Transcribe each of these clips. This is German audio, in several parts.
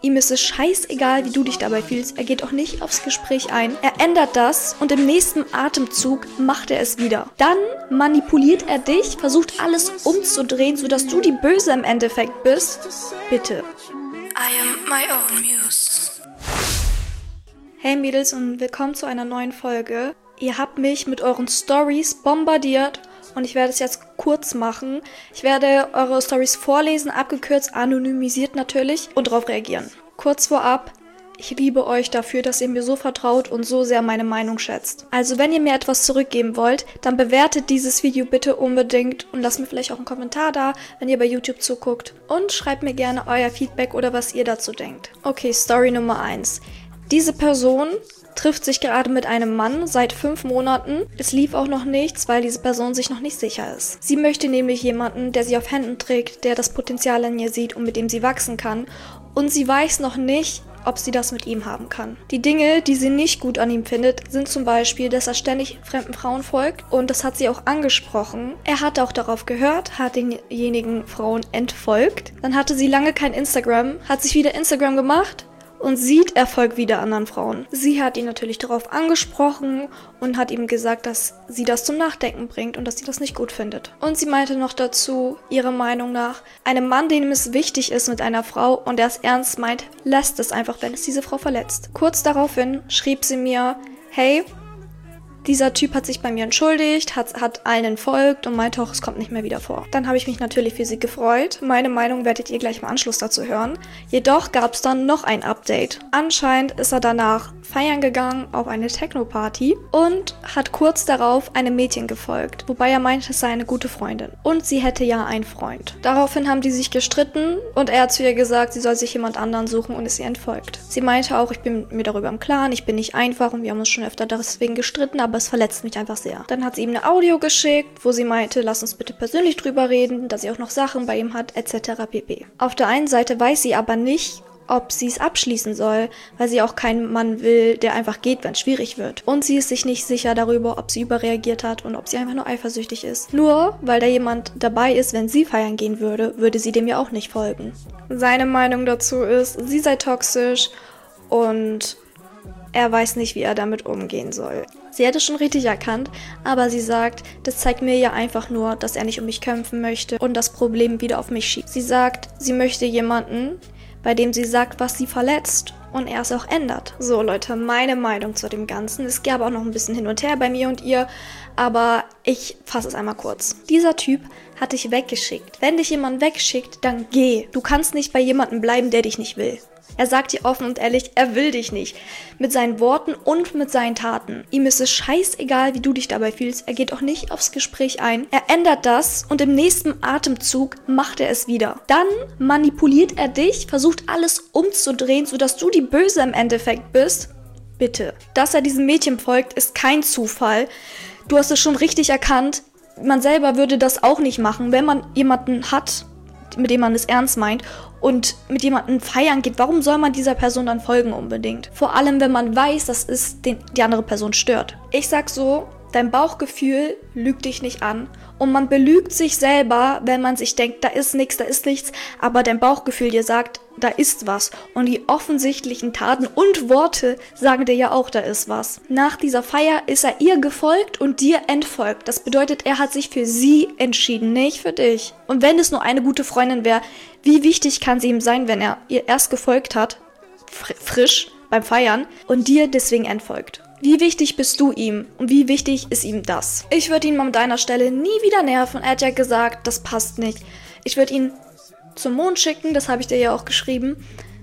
Ihm ist es scheißegal, wie du dich dabei fühlst. Er geht auch nicht aufs Gespräch ein. Er ändert das und im nächsten Atemzug macht er es wieder. Dann manipuliert er dich, versucht alles umzudrehen, sodass du die Böse im Endeffekt bist. Bitte. I am my own muse. Hey Mädels und willkommen zu einer neuen Folge. Ihr habt mich mit euren Stories bombardiert und ich werde es jetzt kurz machen. Ich werde eure Stories vorlesen, abgekürzt, anonymisiert natürlich und darauf reagieren. Kurz vorab, ich liebe euch dafür, dass ihr mir so vertraut und so sehr meine Meinung schätzt. Also wenn ihr mir etwas zurückgeben wollt, dann bewertet dieses Video bitte unbedingt und lasst mir vielleicht auch einen Kommentar da, wenn ihr bei YouTube zuguckt. Und schreibt mir gerne euer Feedback oder was ihr dazu denkt. Okay, Story Nummer 1. Diese Person trifft sich gerade mit einem Mann seit 5 Monaten. Es lief auch noch nichts, weil diese Person sich noch nicht sicher ist. Sie möchte nämlich jemanden, der sie auf Händen trägt, der das Potenzial in ihr sieht und mit dem sie wachsen kann. Und sie weiß noch nicht, ob sie das mit ihm haben kann. Die Dinge, die sie nicht gut an ihm findet, sind zum Beispiel, dass er ständig fremden Frauen folgt und das hat sie auch angesprochen. Er hat auch darauf gehört, hat denjenigen Frauen entfolgt. Dann hatte sie lange kein Instagram, hat sich wieder Instagram gemacht und sieht, er folgt wieder anderen Frauen. Sie hat ihn natürlich darauf angesprochen und hat ihm gesagt, dass sie das zum Nachdenken bringt und dass sie das nicht gut findet. Und sie meinte noch dazu, ihrer Meinung nach, einem Mann, dem es wichtig ist mit einer Frau und der es ernst meint, lässt es einfach, wenn es diese Frau verletzt. Kurz daraufhin schrieb sie mir, hey, dieser Typ hat sich bei mir entschuldigt, hat allen entfolgt und meinte auch, es kommt nicht mehr wieder vor. Dann habe ich mich natürlich für sie gefreut. Meine Meinung werdet ihr gleich im Anschluss dazu hören. Jedoch gab es dann noch ein Update. Anscheinend ist er danach feiern gegangen auf eine Techno-Party und hat kurz darauf einem Mädchen gefolgt, wobei er meinte, es sei eine gute Freundin. Und sie hätte ja einen Freund. Daraufhin haben die sich gestritten und er hat zu ihr gesagt, sie soll sich jemand anderen suchen und ist ihr entfolgt. Sie meinte auch, ich bin mir darüber im Klaren, ich bin nicht einfach und wir haben uns schon öfter deswegen gestritten, aber es verletzt mich einfach sehr. Dann hat sie ihm eine Audio geschickt, wo sie meinte, lass uns bitte persönlich drüber reden, dass sie auch noch Sachen bei ihm hat, etc. pp. Auf der einen Seite weiß sie aber nicht, ob sie es abschließen soll, weil sie auch keinen Mann will, der einfach geht, wenn es schwierig wird. Und sie ist sich nicht sicher darüber, ob sie überreagiert hat und ob sie einfach nur eifersüchtig ist. Nur, weil da jemand dabei ist, wenn sie feiern gehen würde, würde sie dem ja auch nicht folgen. Seine Meinung dazu ist, sie sei toxisch und er weiß nicht, wie er damit umgehen soll. Sie hat es schon richtig erkannt, aber sie sagt, das zeigt mir ja einfach nur, dass er nicht um mich kämpfen möchte und das Problem wieder auf mich schiebt. Sie sagt, sie möchte jemanden, bei dem sie sagt, was sie verletzt und er es auch ändert. So Leute, meine Meinung zu dem Ganzen. Es gab auch noch ein bisschen hin und her bei mir und ihr, aber ich fasse es einmal kurz. Dieser Typ hat dich weggeschickt. Wenn dich jemand wegschickt, dann geh. Du kannst nicht bei jemandem bleiben, der dich nicht will. Er sagt dir offen und ehrlich, er will dich nicht. Mit seinen Worten und mit seinen Taten. Ihm ist es scheißegal, wie du dich dabei fühlst. Er geht auch nicht aufs Gespräch ein. Er ändert das und im nächsten Atemzug macht er es wieder. Dann manipuliert er dich, versucht alles umzudrehen, sodass du die Böse im Endeffekt bist. Bitte. Dass er diesem Mädchen folgt, ist kein Zufall. Du hast es schon richtig erkannt. Man selber würde das auch nicht machen, wenn man jemanden hat, mit dem man es ernst meint und mit jemandem feiern geht, warum soll man dieser Person dann folgen unbedingt? Vor allem, wenn man weiß, dass es die andere Person stört. Ich sag so, dein Bauchgefühl lügt dich nicht an und man belügt sich selber, wenn man sich denkt, da ist nichts, aber dein Bauchgefühl dir sagt, da ist was. Und die offensichtlichen Taten und Worte sagen dir ja auch, da ist was. Nach dieser Feier ist er ihr gefolgt und dir entfolgt. Das bedeutet, er hat sich für sie entschieden, nicht für dich. Und wenn es nur eine gute Freundin wäre, wie wichtig kann sie ihm sein, wenn er ihr erst gefolgt hat, frisch beim Feiern, und dir deswegen entfolgt? Wie wichtig bist du ihm und wie wichtig ist ihm das? Ich würde ihn an deiner Stelle nie wieder nerven. Er hat ja gesagt, das passt nicht. Ich würde ihn zum Mond schicken, das habe ich dir ja auch geschrieben.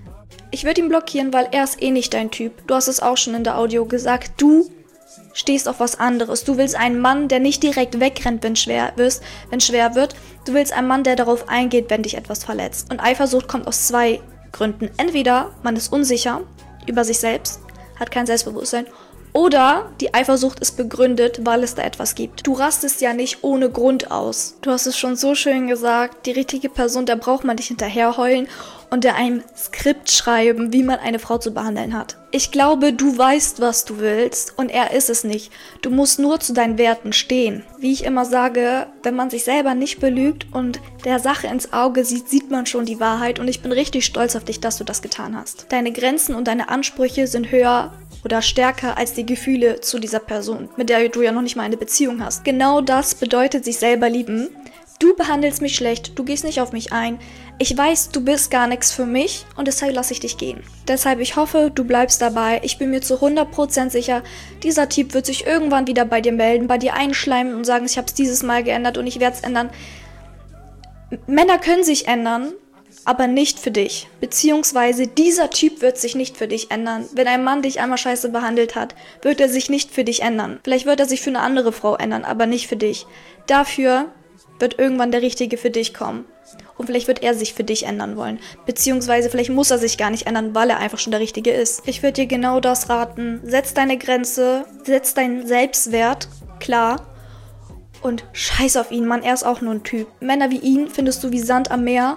Ich würde ihn blockieren, weil er ist eh nicht dein Typ. Du hast es auch schon in der Audio gesagt. Du stehst auf was anderes. Du willst einen Mann, der nicht direkt wegrennt, wenn schwer wird. Du willst einen Mann, der darauf eingeht, wenn dich etwas verletzt. Und Eifersucht kommt aus 2 Gründen. Entweder man ist unsicher über sich selbst, hat kein Selbstbewusstsein, oder die Eifersucht ist begründet, weil es da etwas gibt. Du rastest ja nicht ohne Grund aus. Du hast es schon so schön gesagt, die richtige Person, da braucht man nicht hinterherheulen und der einem Skript schreiben, wie man eine Frau zu behandeln hat. Ich glaube, du weißt, was du willst und er ist es nicht. Du musst nur zu deinen Werten stehen. Wie ich immer sage, wenn man sich selber nicht belügt und der Sache ins Auge sieht, sieht man schon die Wahrheit und ich bin richtig stolz auf dich, dass du das getan hast. Deine Grenzen und deine Ansprüche sind höher oder stärker als die Gefühle zu dieser Person, mit der du ja noch nicht mal eine Beziehung hast. Genau das bedeutet sich selber lieben. Du behandelst mich schlecht, du gehst nicht auf mich ein. Ich weiß, du bist gar nichts für mich und deshalb lasse ich dich gehen. Deshalb, ich hoffe, du bleibst dabei. Ich bin mir zu 100% sicher, dieser Typ wird sich irgendwann wieder bei dir melden, bei dir einschleimen und sagen, ich habe es dieses Mal geändert und ich werde es ändern. Männer können sich ändern, aber nicht für dich. Beziehungsweise dieser Typ wird sich nicht für dich ändern. Wenn ein Mann dich einmal scheiße behandelt hat, wird er sich nicht für dich ändern. Vielleicht wird er sich für eine andere Frau ändern, aber nicht für dich. Dafür wird irgendwann der Richtige für dich kommen. Und vielleicht wird er sich für dich ändern wollen. Beziehungsweise vielleicht muss er sich gar nicht ändern, weil er einfach schon der Richtige ist. Ich würde dir genau das raten. Setz deine Grenze, setz deinen Selbstwert klar und scheiß auf ihn, Mann, er ist auch nur ein Typ. Männer wie ihn findest du wie Sand am Meer,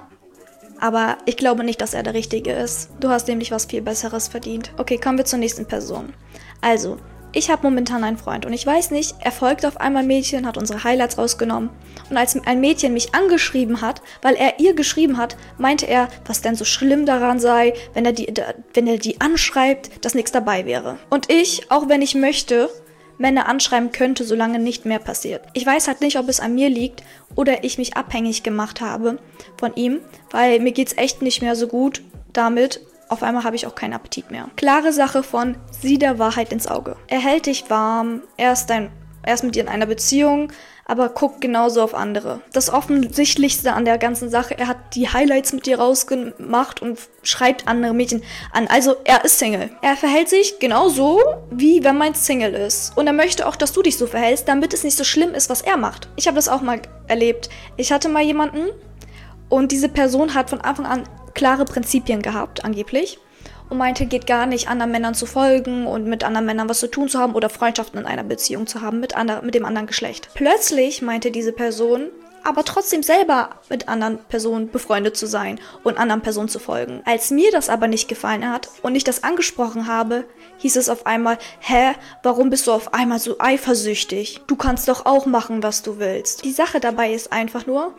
aber ich glaube nicht, dass er der Richtige ist. Du hast nämlich was viel Besseres verdient. Okay, kommen wir zur nächsten Person. Also, ich habe momentan einen Freund und ich weiß nicht, er folgt auf einmal Mädchen, hat unsere Highlights rausgenommen. Und als ein Mädchen mich angeschrieben hat, weil er ihr geschrieben hat, meinte er, was denn so schlimm daran sei, wenn er die anschreibt, dass nichts dabei wäre. Und ich, auch wenn ich möchte, Männer anschreiben könnte, solange nicht mehr passiert. Ich weiß halt nicht, ob es an mir liegt oder ich mich abhängig gemacht habe von ihm, weil mir geht's echt nicht mehr so gut damit. Auf einmal habe ich auch keinen Appetit mehr. Klare Sache von, sieh der Wahrheit ins Auge. Er hält dich warm, er ist mit dir in einer Beziehung, aber guckt genauso auf andere. Das Offensichtlichste an der ganzen Sache, er hat die Highlights mit dir rausgemacht und schreibt andere Mädchen an. Also er ist Single. Er verhält sich genauso, wie wenn man Single ist. Und er möchte auch, dass du dich so verhältst, damit es nicht so schlimm ist, was er macht. Ich habe das auch mal erlebt. Ich hatte mal jemanden und diese Person hat von Anfang an klare Prinzipien gehabt, angeblich. Und meinte, geht gar nicht, anderen Männern zu folgen und mit anderen Männern was zu tun zu haben oder Freundschaften in einer Beziehung zu haben mit dem anderen Geschlecht. Plötzlich meinte diese Person, aber trotzdem selber mit anderen Personen befreundet zu sein und anderen Personen zu folgen. Als mir das aber nicht gefallen hat und ich das angesprochen habe, hieß es auf einmal, warum bist du auf einmal so eifersüchtig? Du kannst doch auch machen, was du willst. Die Sache dabei ist einfach nur,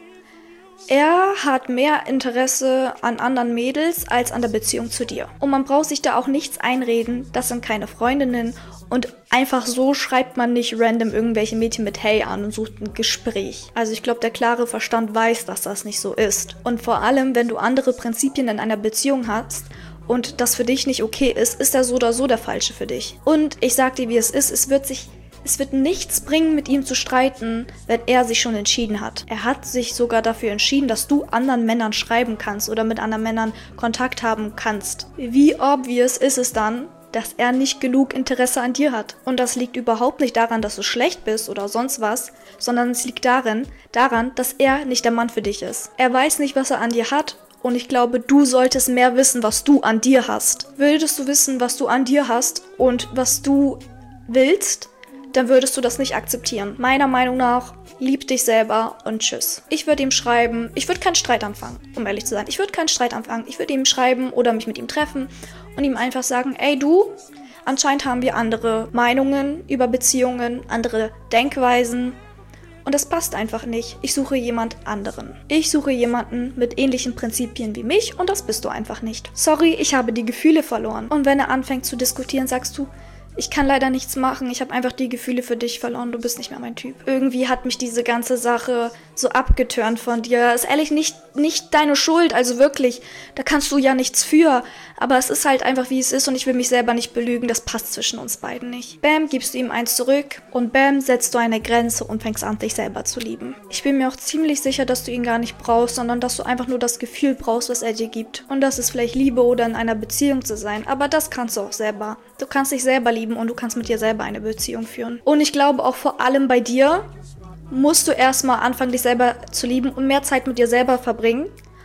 er hat mehr Interesse an anderen Mädels als an der Beziehung zu dir. Und man braucht sich da auch nichts einreden, das sind keine Freundinnen und einfach so schreibt man nicht random irgendwelche Mädchen mit Hey an und sucht ein Gespräch. Also ich glaube, der klare Verstand weiß, dass das nicht so ist. Und vor allem, wenn du andere Prinzipien in einer Beziehung hast und das für dich nicht okay ist er so oder so der Falsche für dich. Und ich sag dir, wie es ist, es wird nichts bringen, mit ihm zu streiten, wenn er sich schon entschieden hat. Er hat sich sogar dafür entschieden, dass du anderen Männern schreiben kannst oder mit anderen Männern Kontakt haben kannst. Wie obvious ist es dann, dass er nicht genug Interesse an dir hat? Und das liegt überhaupt nicht daran, dass du schlecht bist oder sonst was, sondern es liegt daran, dass er nicht der Mann für dich ist. Er weiß nicht, was er an dir hat. Und ich glaube, du solltest mehr wissen, was du an dir hast. Würdest du wissen, was du an dir hast und was du willst, dann würdest du das nicht akzeptieren. Meiner Meinung nach, lieb dich selber und tschüss. Ich würde ihm schreiben, ich würde keinen Streit anfangen, um ehrlich zu sein. Ich würde keinen Streit anfangen. Ich würde ihm schreiben oder mich mit ihm treffen und ihm einfach sagen, ey du, anscheinend haben wir andere Meinungen über Beziehungen, andere Denkweisen und das passt einfach nicht. Ich suche jemand anderen. Ich suche jemanden mit ähnlichen Prinzipien wie mich und das bist du einfach nicht. Sorry, ich habe die Gefühle verloren. Und wenn er anfängt zu diskutieren, sagst du, ich kann leider nichts machen, ich habe einfach die Gefühle für dich verloren, du bist nicht mehr mein Typ. Irgendwie hat mich diese ganze Sache so abgeturnt von dir. Ist ehrlich nicht deine Schuld, also wirklich, da kannst du ja nichts für. Aber es ist halt einfach, wie es ist und ich will mich selber nicht belügen, das passt zwischen uns beiden nicht. Bam, gibst du ihm eins zurück und bam, setzt du eine Grenze und fängst an, dich selber zu lieben. Ich bin mir auch ziemlich sicher, dass du ihn gar nicht brauchst, sondern dass du einfach nur das Gefühl brauchst, was er dir gibt. Und das ist vielleicht Liebe oder in einer Beziehung zu sein, aber das kannst du auch selber. Du kannst dich selber lieben und du kannst mit dir selber eine Beziehung führen. Und ich glaube auch vor allem bei dir musst du erstmal anfangen, dich selber zu lieben und mehr Zeit mit dir selber verbringen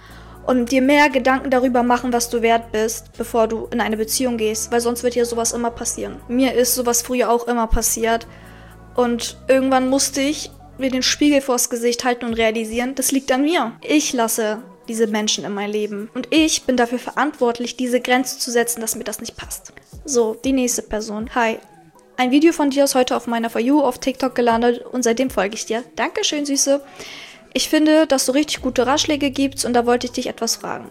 und dir mehr Gedanken darüber machen, was du wert bist, bevor du in eine Beziehung gehst, weil sonst wird dir sowas immer passieren. Mir ist sowas früher auch immer passiert und irgendwann musste ich mir den Spiegel vors Gesicht halten und realisieren, das liegt an mir. Ich lasse diese Menschen in mein Leben. Und ich bin dafür verantwortlich, diese Grenze zu setzen, dass mir das nicht passt. So, die nächste Person. Hi. Ein Video von dir ist heute auf meiner For You auf TikTok gelandet und seitdem folge ich dir. Dankeschön, Süße. Ich finde, dass du richtig gute Ratschläge gibst und da wollte ich dich etwas fragen.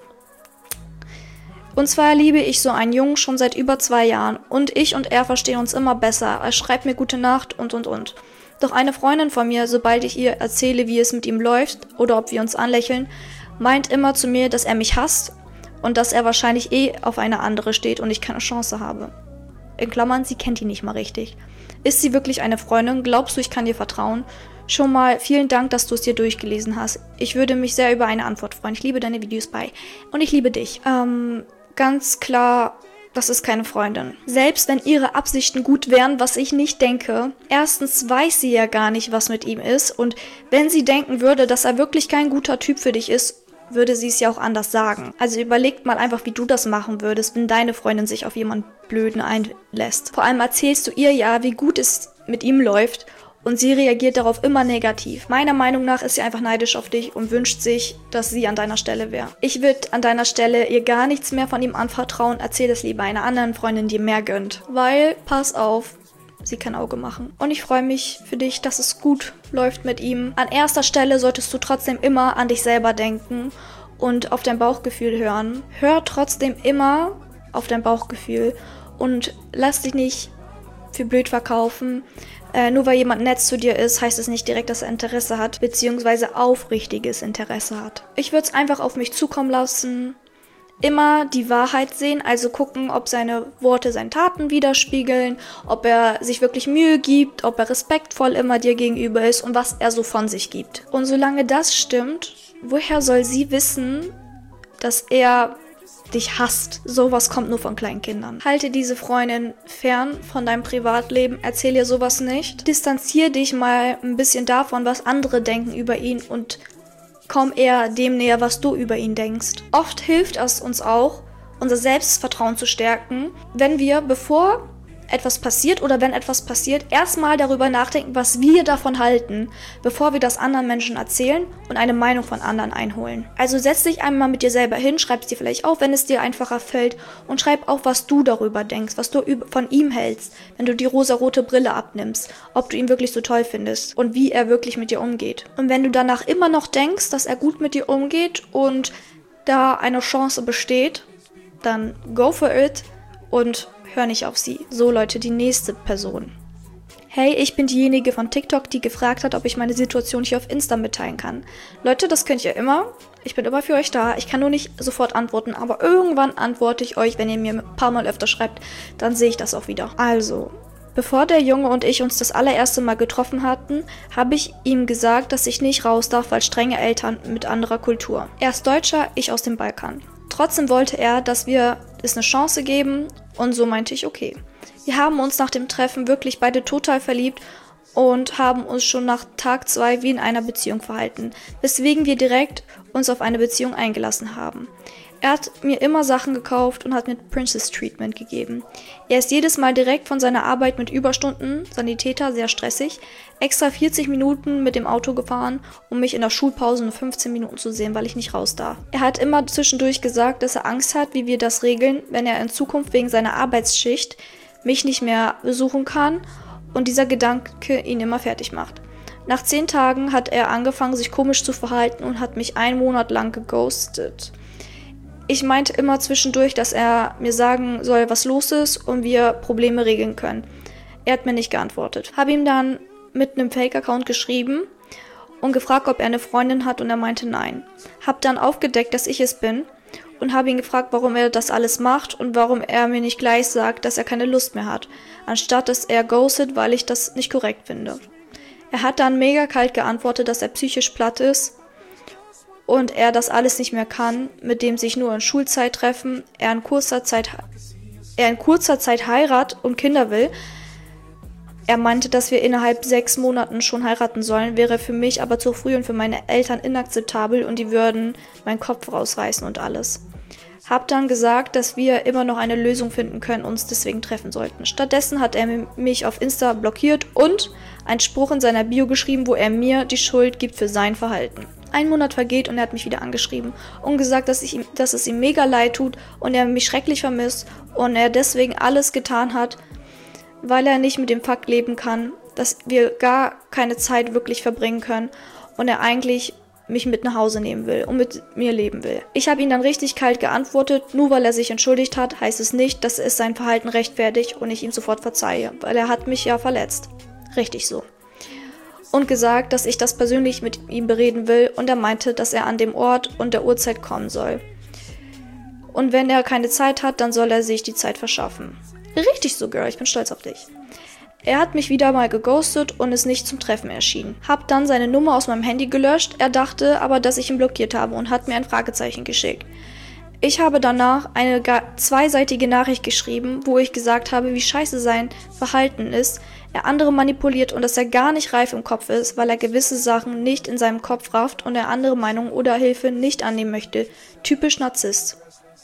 Und zwar liebe ich so einen Jungen schon seit über 2 Jahren und ich und er verstehen uns immer besser. Er schreibt mir gute Nacht und. Doch eine Freundin von mir, sobald ich ihr erzähle, wie es mit ihm läuft oder ob wir uns anlächeln, meint immer zu mir, dass er mich hasst und dass er wahrscheinlich auf eine andere steht und ich keine Chance habe. In Klammern, sie kennt ihn nicht mal richtig. Ist sie wirklich eine Freundin? Glaubst du, ich kann dir vertrauen? Schon mal vielen Dank, dass du es dir durchgelesen hast. Ich würde mich sehr über eine Antwort freuen. Ich liebe deine Videos und ich liebe dich. Ganz klar, das ist keine Freundin. Selbst wenn ihre Absichten gut wären, was ich nicht denke. Erstens weiß sie ja gar nicht, was mit ihm ist. Und wenn sie denken würde, dass er wirklich kein guter Typ für dich ist, würde sie es ja auch anders sagen. Also überlegt mal einfach, wie du das machen würdest, wenn deine Freundin sich auf jemanden Blöden einlässt. Vor allem erzählst du ihr ja, wie gut es mit ihm läuft und sie reagiert darauf immer negativ. Meiner Meinung nach ist sie einfach neidisch auf dich und wünscht sich, dass sie an deiner Stelle wäre. Ich würde an deiner Stelle ihr gar nichts mehr von ihm anvertrauen, erzähl es lieber einer anderen Freundin, die mehr gönnt. Weil, pass auf, sie kann Auge machen. Und ich freue mich für dich, dass es gut läuft mit ihm. An erster Stelle solltest du trotzdem immer an dich selber denken und auf dein Bauchgefühl hören. Hör trotzdem immer auf dein Bauchgefühl und lass dich nicht für blöd verkaufen. Nur weil jemand nett zu dir ist, heißt es nicht direkt, dass er Interesse hat, beziehungsweise aufrichtiges Interesse hat. Ich würde es einfach auf mich zukommen lassen. Immer die Wahrheit sehen, also gucken, ob seine Worte seine Taten widerspiegeln, ob er sich wirklich Mühe gibt, ob er respektvoll immer dir gegenüber ist und was er so von sich gibt. Und solange das stimmt, woher soll sie wissen, dass er dich hasst? Sowas kommt nur von kleinen Kindern. Halte diese Freundin fern von deinem Privatleben, erzähl ihr sowas nicht. Distanzier dich mal ein bisschen davon, was andere denken über ihn und komm eher dem näher, was du über ihn denkst. Oft hilft es uns auch, unser Selbstvertrauen zu stärken, wenn wir, bevor etwas passiert oder wenn etwas passiert, erstmal darüber nachdenken, was wir davon halten, bevor wir das anderen Menschen erzählen und eine Meinung von anderen einholen. Also setz dich einmal mit dir selber hin, schreib es dir vielleicht auf, wenn es dir einfacher fällt und schreib auf, was du darüber denkst, was du von ihm hältst, wenn du die rosarote Brille abnimmst, ob du ihn wirklich so toll findest und wie er wirklich mit dir umgeht. Und wenn du danach immer noch denkst, dass er gut mit dir umgeht und da eine Chance besteht, dann go for it und hör nicht auf sie. So, Leute, die nächste Person. Hey, ich bin diejenige von TikTok, die gefragt hat, ob ich meine Situation hier auf Insta mitteilen kann. Leute, das könnt ihr immer. Ich bin immer für euch da. Ich kann nur nicht sofort antworten, aber irgendwann antworte ich euch, wenn ihr mir ein paar Mal öfter schreibt, dann sehe ich das auch wieder. Also, bevor der Junge und ich uns das allererste Mal getroffen hatten, habe ich ihm gesagt, dass ich nicht raus darf, weil strenge Eltern mit anderer Kultur. Er ist Deutscher, ich aus dem Balkan. Trotzdem wollte er, dass wir es eine Chance geben und so meinte ich, okay. Wir haben uns nach dem Treffen wirklich beide total verliebt und haben uns schon nach Tag 2 wie in einer Beziehung verhalten, weswegen wir direkt uns auf eine Beziehung eingelassen haben. Er hat mir immer Sachen gekauft und hat mir Princess Treatment gegeben. Er ist jedes Mal direkt von seiner Arbeit mit Überstunden, Sanitäter, sehr stressig, extra 40 Minuten mit dem Auto gefahren, um mich in der Schulpause nur 15 Minuten zu sehen, weil ich nicht raus darf. Er hat immer zwischendurch gesagt, dass er Angst hat, wie wir das regeln, wenn er in Zukunft wegen seiner Arbeitsschicht mich nicht mehr besuchen kann und dieser Gedanke ihn immer fertig macht. Nach 10 Tagen hat er angefangen, sich komisch zu verhalten und hat mich 1 Monat lang geghostet. Ich meinte immer zwischendurch, dass er mir sagen soll, was los ist und wir Probleme regeln können. Er hat mir nicht geantwortet. Habe ihm dann mit einem Fake-Account geschrieben und gefragt, ob er eine Freundin hat und er meinte nein. Hab dann aufgedeckt, dass ich es bin und habe ihn gefragt, warum er das alles macht und warum er mir nicht gleich sagt, dass er keine Lust mehr hat, anstatt dass er ghostet, weil ich das nicht korrekt finde. Er hat dann mega kalt geantwortet, dass er psychisch platt ist und er das alles nicht mehr kann, mit dem sich nur in Schulzeit treffen, er in kurzer Zeit Heirat und Kinder will. Er meinte, dass wir innerhalb 6 Monaten schon heiraten sollen, wäre für mich aber zu früh und für meine Eltern inakzeptabel und die würden meinen Kopf rausreißen und alles. Hab dann gesagt, dass wir immer noch eine Lösung finden können, uns deswegen treffen sollten. Stattdessen hat er mich auf Insta blockiert und einen Spruch in seiner Bio geschrieben, wo er mir die Schuld gibt für sein Verhalten. Ein Monat vergeht und er hat mich wieder angeschrieben und gesagt, dass es ihm mega leid tut und er mich schrecklich vermisst und er deswegen alles getan hat, weil er nicht mit dem Fakt leben kann, dass wir gar keine Zeit wirklich verbringen können und er eigentlich mich mit nach Hause nehmen will und mit mir leben will. Ich habe ihm dann richtig kalt geantwortet, nur weil er sich entschuldigt hat, heißt es nicht, dass es sein Verhalten rechtfertigt und ich ihm sofort verzeihe, weil er hat mich ja verletzt. Richtig so. Und gesagt, dass ich das persönlich mit ihm bereden will und er meinte, dass er an dem Ort und der Uhrzeit kommen soll. Und wenn er keine Zeit hat, dann soll er sich die Zeit verschaffen. Richtig so, Girl, ich bin stolz auf dich. Er hat mich wieder mal geghostet und ist nicht zum Treffen erschienen. Hab dann seine Nummer aus meinem Handy gelöscht, er dachte aber, dass ich ihn blockiert habe und hat mir ein Fragezeichen geschickt. Ich habe danach eine zweiseitige Nachricht geschrieben, wo ich gesagt habe, wie scheiße sein Verhalten ist, er andere manipuliert und dass er gar nicht reif im Kopf ist, weil er gewisse Sachen nicht in seinem Kopf rafft und er andere Meinungen oder Hilfe nicht annehmen möchte. Typisch Narzisst.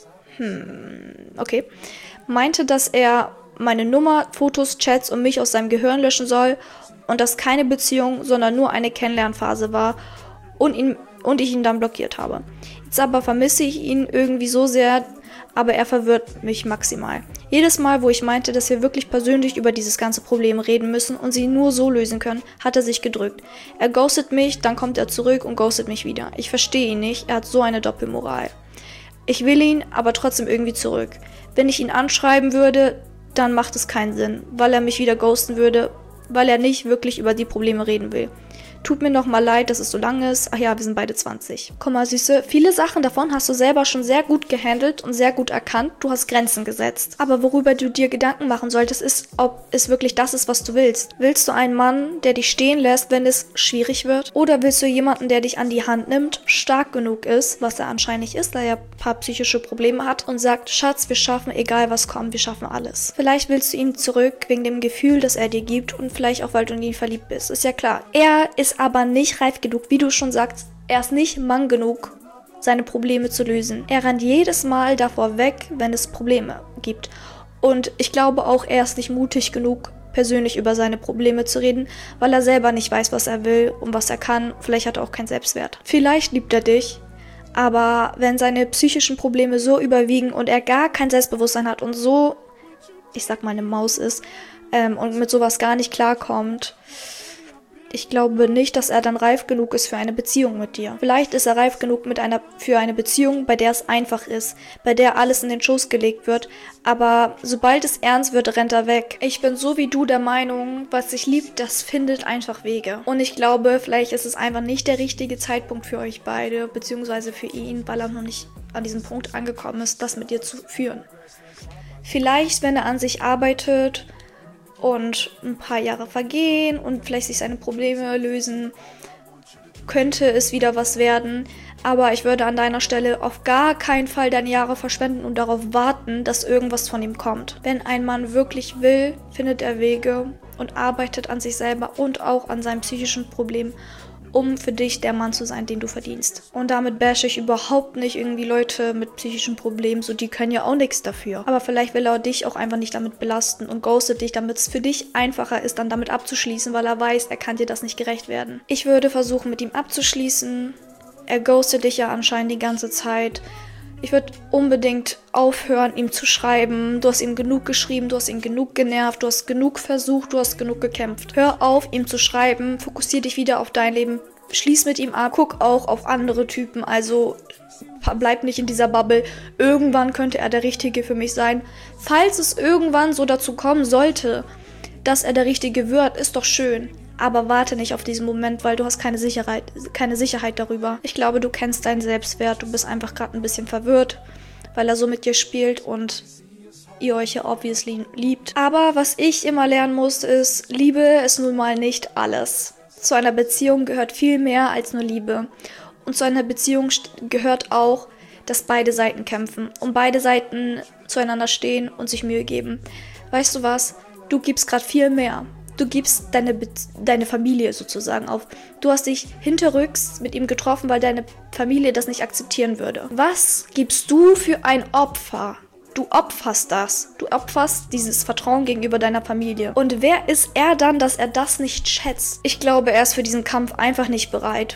Okay. Meinte, dass er meine Nummer, Fotos, Chats und mich aus seinem Gehirn löschen soll und dass keine Beziehung, sondern nur eine Kennenlernphase war und ich ihn dann blockiert habe. Jetzt aber vermisse ich ihn irgendwie so sehr, aber er verwirrt mich maximal. Jedes Mal, wo ich meinte, dass wir wirklich persönlich über dieses ganze Problem reden müssen und sie nur so lösen können, hat er sich gedrückt. Er ghostet mich, dann kommt er zurück und ghostet mich wieder. Ich verstehe ihn nicht, er hat so eine Doppelmoral. Ich will ihn, aber trotzdem irgendwie zurück. Wenn ich ihn anschreiben würde, dann macht es keinen Sinn, weil er mich wieder ghosten würde, weil er nicht wirklich über die Probleme reden will. Tut mir nochmal leid, dass es so lang ist. Ach ja, wir sind beide 20. Komm mal, Süße, viele Sachen davon hast du selber schon sehr gut gehandelt und sehr gut erkannt. Du hast Grenzen gesetzt. Aber worüber du dir Gedanken machen solltest, ist, ob es wirklich das ist, was du willst. Willst du einen Mann, der dich stehen lässt, wenn es schwierig wird? Oder willst du jemanden, der dich an die Hand nimmt, stark genug ist, was er anscheinend ist, da er ein paar psychische Probleme hat und sagt, Schatz, wir schaffen, egal was kommt, wir schaffen alles. Vielleicht willst du ihn zurück wegen dem Gefühl, das er dir gibt und vielleicht auch, weil du in ihn verliebt bist. Ist ja klar. Er ist aber nicht reif genug, wie du schon sagst. Er ist nicht Mann genug, seine Probleme zu lösen. Er rennt jedes Mal davor weg, wenn es Probleme gibt. Und ich glaube auch, er ist nicht mutig genug, persönlich über seine Probleme zu reden, weil er selber nicht weiß, was er will und was er kann. Vielleicht hat er auch keinen Selbstwert. Vielleicht liebt er dich, aber wenn seine psychischen Probleme so überwiegen und er gar kein Selbstbewusstsein hat und so, ich sag mal, eine Maus ist und mit sowas gar nicht klarkommt, ich glaube nicht, dass er dann reif genug ist für eine Beziehung mit dir. Vielleicht ist er reif genug für eine Beziehung, bei der es einfach ist, bei der alles in den Schoß gelegt wird, aber sobald es ernst wird, rennt er weg. Ich bin so wie du der Meinung, was sich liebt, das findet einfach Wege. Und ich glaube, vielleicht ist es einfach nicht der richtige Zeitpunkt für euch beide, beziehungsweise für ihn, weil er noch nicht an diesem Punkt angekommen ist, das mit dir zu führen. Vielleicht, wenn er an sich arbeitet und ein paar Jahre vergehen und vielleicht sich seine Probleme lösen, könnte es wieder was werden. Aber ich würde an deiner Stelle auf gar keinen Fall deine Jahre verschwenden und darauf warten, dass irgendwas von ihm kommt. Wenn ein Mann wirklich will, findet er Wege und arbeitet an sich selber und auch an seinen psychischen Problemen, um für dich der Mann zu sein, den du verdienst. Und damit bashe ich überhaupt nicht irgendwie Leute mit psychischen Problemen, so die können ja auch nichts dafür. Aber vielleicht will er dich auch einfach nicht damit belasten und ghostet dich, damit es für dich einfacher ist, dann damit abzuschließen, weil er weiß, er kann dir das nicht gerecht werden. Ich würde versuchen, mit ihm abzuschließen. Er ghostet dich ja anscheinend die ganze Zeit. Ich würde unbedingt aufhören, ihm zu schreiben. Du hast ihm genug geschrieben, du hast ihn genug genervt, du hast genug versucht, du hast genug gekämpft. Hör auf, ihm zu schreiben, fokussier dich wieder auf dein Leben, schließ mit ihm ab, guck auch auf andere Typen, also bleib nicht in dieser Bubble. Irgendwann könnte er der Richtige für mich sein. Falls es irgendwann so dazu kommen sollte, dass er der Richtige wird, ist doch schön. Aber warte nicht auf diesen Moment, weil du hast keine Sicherheit darüber. Ich glaube, du kennst deinen Selbstwert. Du bist einfach gerade ein bisschen verwirrt, weil er so mit dir spielt und ihr euch ja obviously liebt. Aber was ich immer lernen muss, ist, Liebe ist nun mal nicht alles. Zu einer Beziehung gehört viel mehr als nur Liebe. Und zu einer Beziehung gehört auch, dass beide Seiten kämpfen und beide Seiten zueinander stehen und sich Mühe geben. Weißt du was? Du gibst gerade viel mehr. Du gibst deine Familie sozusagen auf. Du hast dich hinterrücks mit ihm getroffen, weil deine Familie das nicht akzeptieren würde. Was gibst du für ein Opfer? Du opferst das. Du opferst dieses Vertrauen gegenüber deiner Familie. Und wer ist er dann, dass er das nicht schätzt? Ich glaube, er ist für diesen Kampf einfach nicht bereit.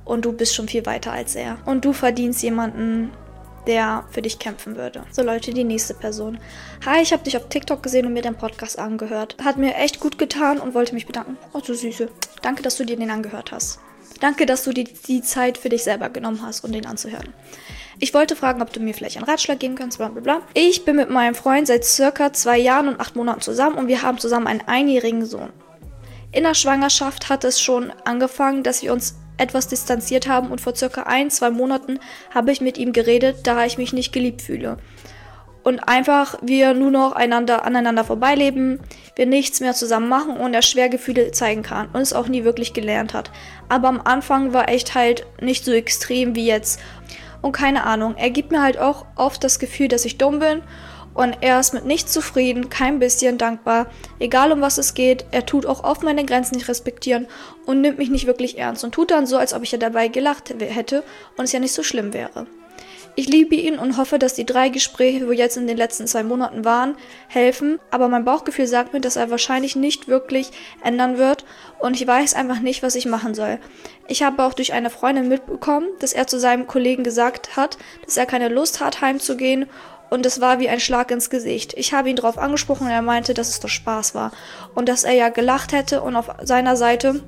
und du bist schon viel weiter als er. Und du verdienst jemanden, der für dich kämpfen würde. So Leute, die nächste Person. Hi, ich habe dich auf TikTok gesehen und mir den Podcast angehört. Hat mir echt gut getan und wollte mich bedanken. Oh, du Süße. Danke, dass du dir den angehört hast. Danke, dass du dir die Zeit für dich selber genommen hast, um den anzuhören. Ich wollte fragen, ob du mir vielleicht einen Ratschlag geben kannst, bla bla bla. Ich bin mit meinem Freund seit circa 2 Jahren und 8 Monaten zusammen und wir haben zusammen einen 1-jährigen Sohn. In der Schwangerschaft hat es schon angefangen, dass wir uns etwas distanziert haben und vor circa 1-2 Monaten habe ich mit ihm geredet, da ich mich nicht geliebt fühle. Und einfach wir nur noch aneinander vorbeileben, wir nichts mehr zusammen machen und er schwer Gefühle zeigen kann und es auch nie wirklich gelernt hat. Aber am Anfang war echt halt nicht so extrem wie jetzt. Und keine Ahnung, er gibt mir halt auch oft das Gefühl, dass ich dumm bin und er ist mit nichts zufrieden, kein bisschen dankbar, egal um was es geht. Er tut auch oft meine Grenzen nicht respektieren und nimmt mich nicht wirklich ernst und tut dann so, als ob ich ja dabei gelacht hätte und es ja nicht so schlimm wäre. Ich liebe ihn und hoffe, dass die 3 Gespräche, wo jetzt in den letzten 2 Monaten waren, helfen, aber mein Bauchgefühl sagt mir, dass er wahrscheinlich nicht wirklich ändern wird und ich weiß einfach nicht, was ich machen soll. Ich habe auch durch eine Freundin mitbekommen, dass er zu seinem Kollegen gesagt hat, dass er keine Lust hat, heimzugehen und es war wie ein Schlag ins Gesicht. Ich habe ihn darauf angesprochen und er meinte, dass es doch Spaß war und dass er ja gelacht hätte und auf einer Seite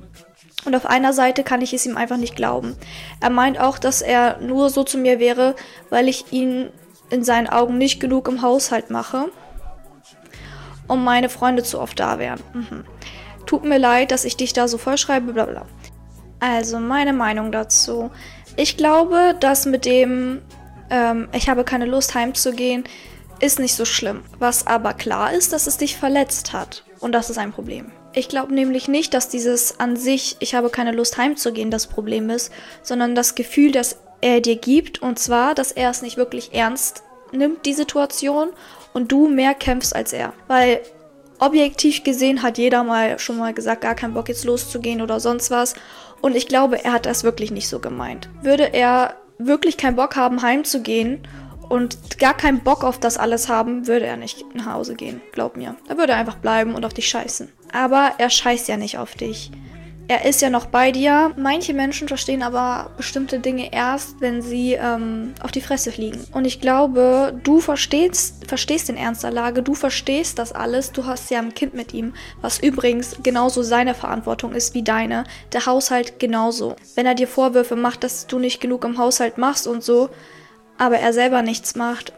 kann ich es ihm einfach nicht glauben. Er meint auch, dass er nur so zu mir wäre, weil ich ihn in seinen Augen nicht genug im Haushalt mache und meine Freunde zu oft da wären. Tut mir leid, dass ich dich da so vollschreibe, bla bla. Also meine Meinung dazu. Ich glaube, dass mit dem ich habe keine Lust heimzugehen, ist nicht so schlimm. Was aber klar ist, dass es dich verletzt hat. Und das ist ein Problem. Ich glaube nämlich nicht, dass dieses an sich, ich habe keine Lust heimzugehen, das Problem ist, sondern das Gefühl, das er dir gibt, und zwar, dass er es nicht wirklich ernst nimmt, die Situation, und du mehr kämpfst als er. Weil objektiv gesehen hat jeder schon mal gesagt, gar keinen Bock jetzt loszugehen oder sonst was. Und ich glaube, er hat das wirklich nicht so gemeint. Würde er wirklich keinen Bock haben, heimzugehen und gar keinen Bock auf das alles haben, würde er nicht nach Hause gehen, glaub mir. Da würde er einfach bleiben und auf dich scheißen. Aber er scheißt ja nicht auf dich. Er ist ja noch bei dir. Manche Menschen verstehen aber bestimmte Dinge erst, wenn sie auf die Fresse fliegen. Und ich glaube, du verstehst den Ernst der Lage, du verstehst das alles. Du hast ja ein Kind mit ihm, was übrigens genauso seine Verantwortung ist wie deine. Der Haushalt genauso. Wenn er dir Vorwürfe macht, dass du nicht genug im Haushalt machst und so, aber er selber nichts macht,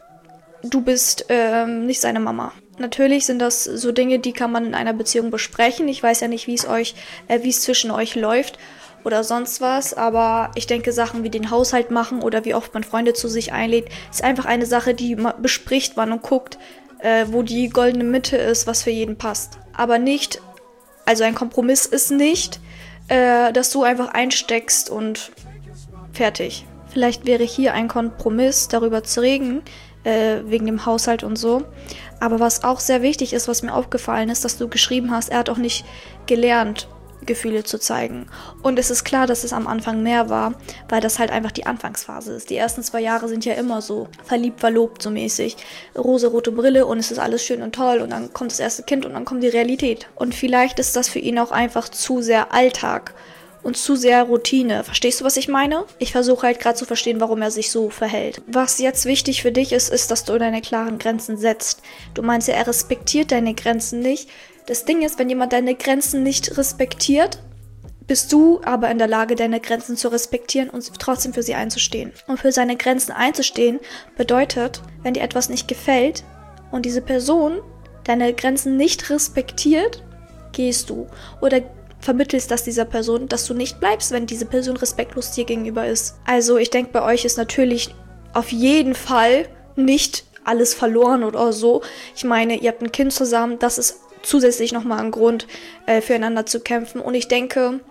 du bist nicht seine Mama. Natürlich sind das so Dinge, die kann man in einer Beziehung besprechen. Ich weiß ja nicht, wie es zwischen euch läuft oder sonst was, aber ich denke, Sachen wie den Haushalt machen oder wie oft man Freunde zu sich einlädt, ist einfach eine Sache, die bespricht man und guckt, wo die goldene Mitte ist, was für jeden passt. Aber nicht, also ein Kompromiss ist nicht, dass du einfach einsteckst und fertig. Vielleicht wäre hier ein Kompromiss, darüber zu reden, wegen dem Haushalt und so. Aber was auch sehr wichtig ist, was mir aufgefallen ist, dass du geschrieben hast, er hat auch nicht gelernt, Gefühle zu zeigen. Und es ist klar, dass es am Anfang mehr war, weil das halt einfach die Anfangsphase ist. Die ersten 2 Jahre sind ja immer so verliebt, verlobt, so mäßig. Rosarote Brille und es ist alles schön und toll und dann kommt das erste Kind und dann kommt die Realität. Und vielleicht ist das für ihn auch einfach zu sehr Alltag und zu sehr Routine. Verstehst du, was ich meine? Ich versuche halt gerade zu verstehen, warum er sich so verhält. Was jetzt wichtig für dich ist, dass du deine klaren Grenzen setzt. Du meinst ja, er respektiert deine Grenzen nicht. Das Ding ist, wenn jemand deine Grenzen nicht respektiert, bist du aber in der Lage, deine Grenzen zu respektieren und trotzdem für sie einzustehen. Und für seine Grenzen einzustehen bedeutet, wenn dir etwas nicht gefällt und diese Person deine Grenzen nicht respektiert, gehst du. Oder vermittelst das dieser Person, dass du nicht bleibst, wenn diese Person respektlos dir gegenüber ist. Also ich denke, bei euch ist natürlich auf jeden Fall nicht alles verloren oder so. Ich meine, ihr habt ein Kind zusammen, das ist zusätzlich nochmal ein Grund, füreinander zu kämpfen. Und ich denke,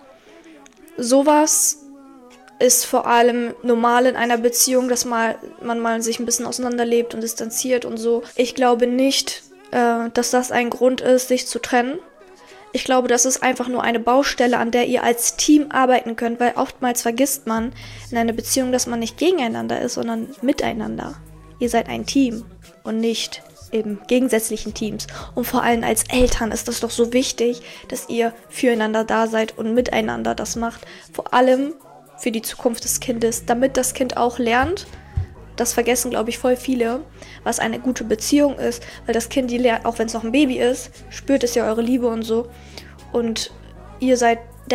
sowas ist vor allem normal in einer Beziehung, dass man mal sich ein bisschen auseinanderlebt und distanziert und so. Ich glaube nicht, dass das ein Grund ist, sich zu trennen. Ich glaube, das ist einfach nur eine Baustelle, an der ihr als Team arbeiten könnt, weil oftmals vergisst man in einer Beziehung, dass man nicht gegeneinander ist, sondern miteinander. Ihr seid ein Team und nicht eben gegensätzlichen Teams. Und vor allem als Eltern ist das doch so wichtig, dass ihr füreinander da seid und miteinander das macht. Vor allem, für die Zukunft des Kindes, damit das Kind auch lernt. Das vergessen, glaube ich, voll viele, was eine gute Beziehung ist, weil das Kind, die lernt, auch wenn es noch ein Baby ist, spürt es ja eure Liebe und so. Und ihr seid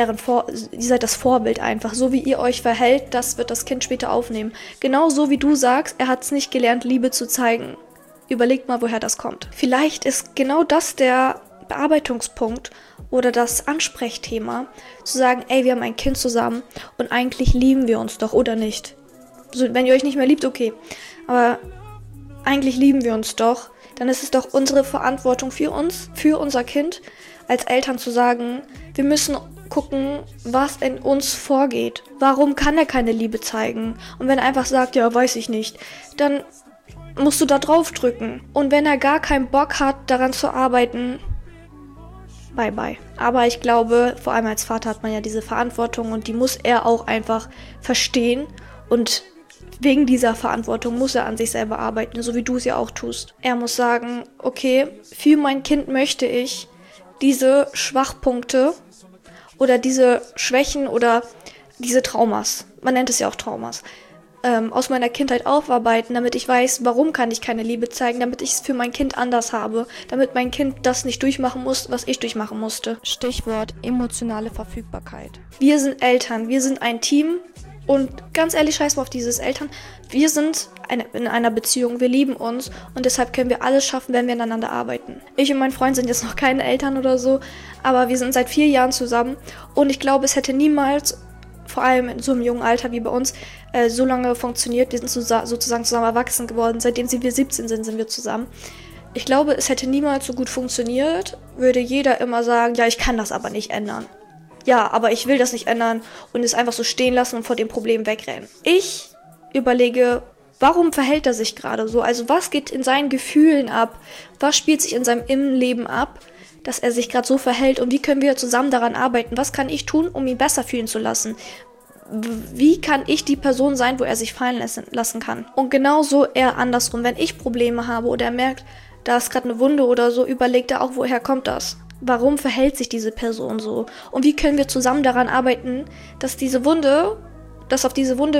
das Vorbild einfach. So wie ihr euch verhält, das wird das Kind später aufnehmen. Genauso wie du sagst, er hat es nicht gelernt, Liebe zu zeigen. Überlegt mal, woher das kommt. Vielleicht ist genau das der Bearbeitungspunkt oder das Ansprechthema, zu sagen, ey, wir haben ein Kind zusammen und eigentlich lieben wir uns doch, oder nicht? Also, wenn ihr euch nicht mehr liebt, okay. Aber eigentlich lieben wir uns doch. Dann ist es doch unsere Verantwortung für uns, für unser Kind, als Eltern zu sagen, wir müssen gucken, was in uns vorgeht. Warum kann er keine Liebe zeigen? Und wenn er einfach sagt, ja, weiß ich nicht, dann musst du da drauf drücken. Und wenn er gar keinen Bock hat, daran zu arbeiten, bye bye. Aber ich glaube, vor allem als Vater hat man ja diese Verantwortung und die muss er auch einfach verstehen und wegen dieser Verantwortung muss er an sich selber arbeiten, so wie du es ja auch tust. Er muss sagen, okay, für mein Kind möchte ich diese Schwachpunkte oder diese Schwächen oder diese Traumas, man nennt es ja auch Traumas, aus meiner Kindheit aufarbeiten, damit ich weiß, warum kann ich keine Liebe zeigen, damit ich es für mein Kind anders habe, damit mein Kind das nicht durchmachen muss, was ich durchmachen musste. Stichwort emotionale Verfügbarkeit. Wir sind Eltern, wir sind ein Team und ganz ehrlich, scheiß mal auf dieses Eltern. Wir sind in einer Beziehung, wir lieben uns und deshalb können wir alles schaffen, wenn wir aneinander arbeiten. Ich und mein Freund sind jetzt noch keine Eltern oder so, aber wir sind seit 4 Jahren zusammen und ich glaube, es hätte niemals, vor allem in so einem jungen Alter wie bei uns, so lange funktioniert. Wir sind sozusagen zusammen erwachsen geworden. Seitdem wir 17 sind, sind wir zusammen. Ich glaube, es hätte niemals so gut funktioniert, würde jeder immer sagen, ja, ich kann das aber nicht ändern. Ja, aber ich will das nicht ändern und es einfach so stehen lassen und vor dem Problem wegrennen. Ich überlege, warum verhält er sich gerade so? Also was geht in seinen Gefühlen ab? Was spielt sich in seinem Innenleben ab, dass er sich gerade so verhält? Und wie können wir zusammen daran arbeiten? Was kann ich tun, um ihn besser fühlen zu lassen? Wie kann ich die Person sein, wo er sich fallen lassen kann? Und genauso eher andersrum. Wenn ich Probleme habe oder er merkt, da ist gerade eine Wunde oder so, überlegt er auch, woher kommt das? Warum verhält sich diese Person so? Und wie können wir zusammen daran arbeiten, dass auf diese Wunde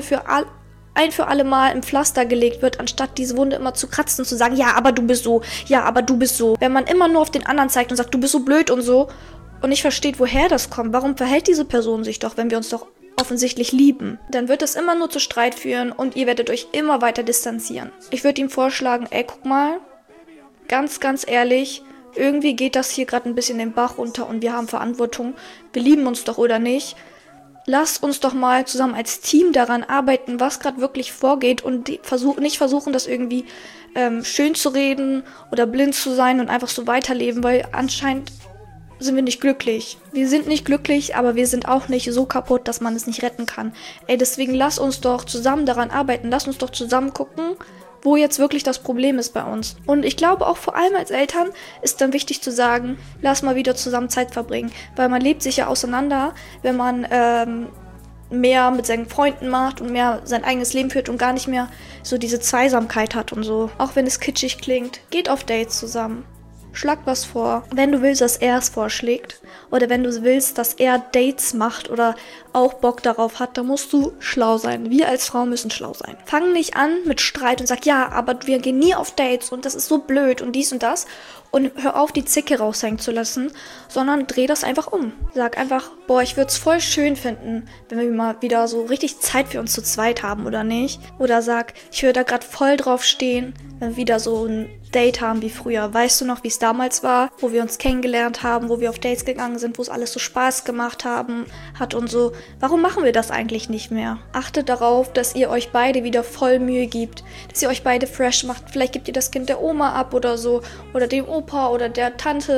ein für alle Mal im Pflaster gelegt wird, anstatt diese Wunde immer zu kratzen und zu sagen, ja, aber du bist so, ja, aber du bist so. Wenn man immer nur auf den anderen zeigt und sagt, du bist so blöd und so und nicht versteht, woher das kommt, warum verhält diese Person sich doch, wenn wir uns doch offensichtlich lieben, dann wird es immer nur zu Streit führen und ihr werdet euch immer weiter distanzieren. Ich würde ihm vorschlagen, ey, guck mal, ganz, ganz ehrlich, irgendwie geht das hier gerade ein bisschen den Bach runter und wir haben Verantwortung. Wir lieben uns doch, oder nicht? Lasst uns doch mal zusammen als Team daran arbeiten, was gerade wirklich vorgeht und nicht versuchen, das irgendwie schön zu reden oder blind zu sein und einfach so weiterleben, weil anscheinend sind wir nicht glücklich. Wir sind nicht glücklich, aber wir sind auch nicht so kaputt, dass man es nicht retten kann. Ey, deswegen lasst uns doch zusammen daran arbeiten. Lasst uns doch zusammen gucken, wo jetzt wirklich das Problem ist bei uns. Und ich glaube auch vor allem als Eltern ist dann wichtig zu sagen, lass mal wieder zusammen Zeit verbringen. Weil man lebt sich ja auseinander, wenn man mehr mit seinen Freunden macht und mehr sein eigenes Leben führt und gar nicht mehr so diese Zweisamkeit hat und so. Auch wenn es kitschig klingt, geht auf Dates zusammen. Schlag was vor. Wenn du willst, dass er es vorschlägt oder wenn du willst, dass er Dates macht oder auch Bock darauf hat, dann musst du schlau sein. Wir als Frau müssen schlau sein. Fang nicht an mit Streit und sag, ja, aber wir gehen nie auf Dates und das ist so blöd und dies und das. Und hör auf, die Zicke raushängen zu lassen, sondern dreh das einfach um. Sag einfach, boah, ich würde es voll schön finden, wenn wir mal wieder so richtig Zeit für uns zu zweit haben, oder nicht? Oder sag, ich würde da gerade voll drauf stehen, wenn wir wieder so ein Date haben wie früher. Weißt du noch, wie es damals war, wo wir uns kennengelernt haben, wo wir auf Dates gegangen sind, wo es alles so Spaß gemacht hat und so. Warum machen wir das eigentlich nicht mehr? Achtet darauf, dass ihr euch beide wieder voll Mühe gibt, dass ihr euch beide fresh macht. Vielleicht gebt ihr das Kind der Oma ab oder so, oder dem Opa oder der Tante.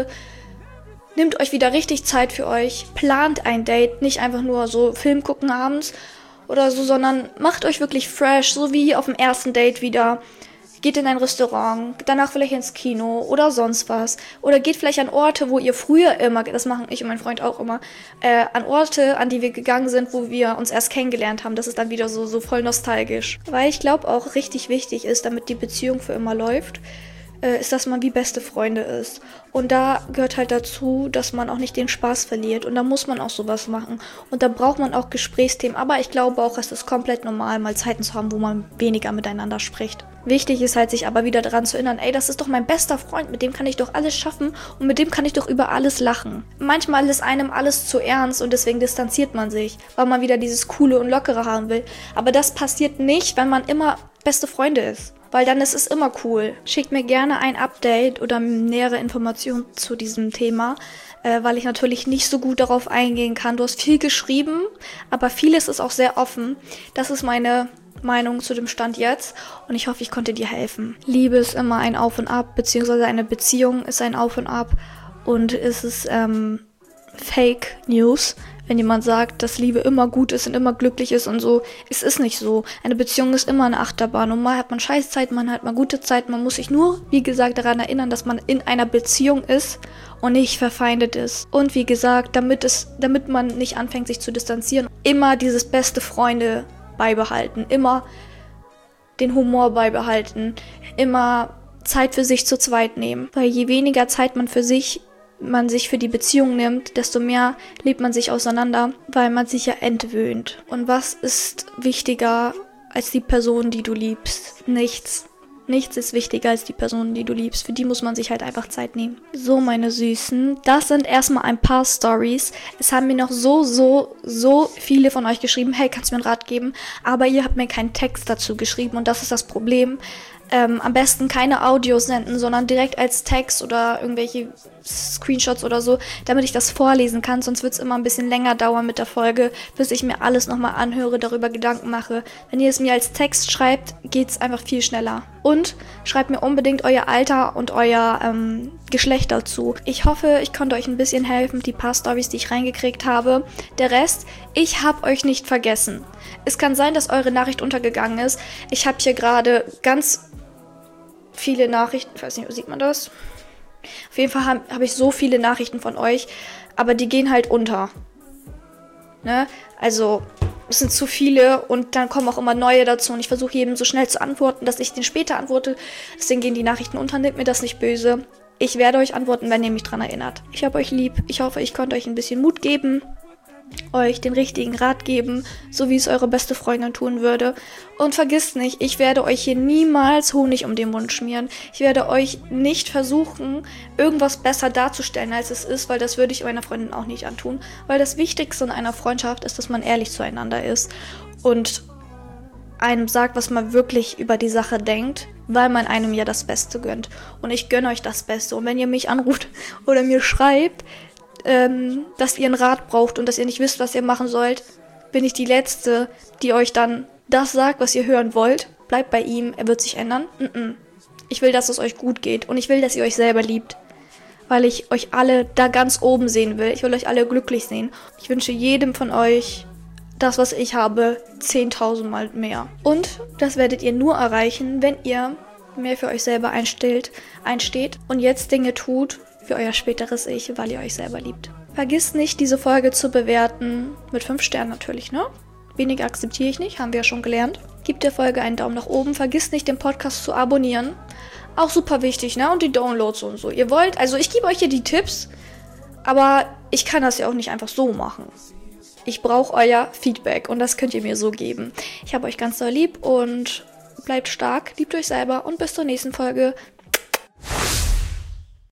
Nehmt euch wieder richtig Zeit für euch. Plant ein Date, nicht einfach nur so Film gucken abends oder so, sondern macht euch wirklich fresh, so wie auf dem ersten Date wieder. Geht in ein Restaurant, danach vielleicht ins Kino oder sonst was. Oder geht vielleicht an Orte, wo ihr früher immer, das machen ich und mein Freund auch immer, an Orte, an die wir gegangen sind, wo wir uns erst kennengelernt haben. Das ist dann wieder so voll nostalgisch. Weil ich glaube auch richtig wichtig ist, damit die Beziehung für immer läuft, ist, dass man wie beste Freunde ist. Und da gehört halt dazu, dass man auch nicht den Spaß verliert. Und da muss man auch sowas machen. Und da braucht man auch Gesprächsthemen. Aber ich glaube auch, es ist komplett normal, mal Zeiten zu haben, wo man weniger miteinander spricht. Wichtig ist halt, sich aber wieder daran zu erinnern, ey, das ist doch mein bester Freund, mit dem kann ich doch alles schaffen und mit dem kann ich doch über alles lachen. Manchmal ist einem alles zu ernst und deswegen distanziert man sich, weil man wieder dieses Coole und Lockere haben will. Aber das passiert nicht, wenn man immer beste Freunde ist. Weil dann ist es immer cool. Schickt mir gerne ein Update oder nähere Informationen zu diesem Thema, weil ich natürlich nicht so gut darauf eingehen kann. Du hast viel geschrieben, aber vieles ist auch sehr offen. Das ist meine Meinung zu dem Stand jetzt und ich hoffe, ich konnte dir helfen. Liebe ist immer ein Auf und Ab, beziehungsweise eine Beziehung ist ein Auf und Ab und es ist Fake News, wenn jemand sagt, dass Liebe immer gut ist und immer glücklich ist und so. Es ist nicht so. Eine Beziehung ist immer eine Achterbahn und mal hat man Scheißzeit, man hat mal gute Zeit. Man muss sich nur, wie gesagt, daran erinnern, dass man in einer Beziehung ist und nicht verfeindet ist. Und wie gesagt, damit man nicht anfängt, sich zu distanzieren, immer dieses beste Freunde beibehalten, immer den Humor beibehalten, immer Zeit für sich zu zweit nehmen. Weil je weniger Zeit man sich für die Beziehung nimmt, desto mehr lebt man sich auseinander, weil man sich ja entwöhnt. Und was ist wichtiger als die Person, die du liebst? Nichts. Nichts ist wichtiger als die Person, die du liebst. Für die muss man sich halt einfach Zeit nehmen. So, meine Süßen, das sind erstmal ein paar Stories. Es haben mir noch so viele von euch geschrieben, hey, kannst du mir einen Rat geben? Aber ihr habt mir keinen Text dazu geschrieben und das ist das Problem. Am besten keine Audios senden, sondern direkt als Text oder irgendwelche Screenshots oder so, damit ich das vorlesen kann. Sonst wird es immer ein bisschen länger dauern mit der Folge, bis ich mir alles nochmal anhöre, darüber Gedanken mache. Wenn ihr es mir als Text schreibt, geht es einfach viel schneller. Und schreibt mir unbedingt euer Alter und euer Geschlecht dazu. Ich hoffe, ich konnte euch ein bisschen helfen mit die paar Storys, die ich reingekriegt habe. Der Rest, ich habe euch nicht vergessen. Es kann sein, dass eure Nachricht untergegangen ist. Ich habe hier gerade ganz viele Nachrichten, ich weiß nicht, sieht man das? Auf jeden Fall habe ich so viele Nachrichten von euch, aber die gehen halt unter. Ne? Also, es sind zu viele und dann kommen auch immer neue dazu und ich versuche jedem so schnell zu antworten, dass ich den später antworte. Deswegen gehen die Nachrichten unter, nehmt mir das nicht böse. Ich werde euch antworten, wenn ihr mich dran erinnert. Ich habe euch lieb, ich hoffe, ich konnte euch ein bisschen Mut geben, euch den richtigen Rat geben, so wie es eure beste Freundin tun würde. Und vergisst nicht, ich werde euch hier niemals Honig um den Mund schmieren. Ich werde euch nicht versuchen, irgendwas besser darzustellen, als es ist, weil das würde ich meiner Freundin auch nicht antun. Weil das Wichtigste in einer Freundschaft ist, dass man ehrlich zueinander ist und einem sagt, was man wirklich über die Sache denkt, weil man einem ja das Beste gönnt. Und ich gönne euch das Beste. Und wenn ihr mich anruft oder mir schreibt, dass ihr einen Rat braucht und dass ihr nicht wisst, was ihr machen sollt, bin ich die Letzte, die euch dann das sagt, was ihr hören wollt. Bleibt bei ihm, er wird sich ändern. Ich will, dass es euch gut geht und ich will, dass ihr euch selber liebt, weil ich euch alle da ganz oben sehen will. Ich will euch alle glücklich sehen. Ich wünsche jedem von euch das, was ich habe, 10.000 Mal mehr. Und das werdet ihr nur erreichen, wenn ihr mehr für euch selber einsteht und jetzt Dinge tut, für euer späteres Ich, weil ihr euch selber liebt. Vergisst nicht, diese Folge zu bewerten. Mit 5 Sternen natürlich, ne? Weniger akzeptiere ich nicht, haben wir ja schon gelernt. Gebt der Folge einen Daumen nach oben. Vergisst nicht, den Podcast zu abonnieren. Auch super wichtig, ne? Und die Downloads und so. Ihr wollt, also ich gebe euch hier die Tipps, aber ich kann das ja auch nicht einfach so machen. Ich brauche euer Feedback und das könnt ihr mir so geben. Ich habe euch ganz doll lieb und bleibt stark, liebt euch selber und bis zur nächsten Folge.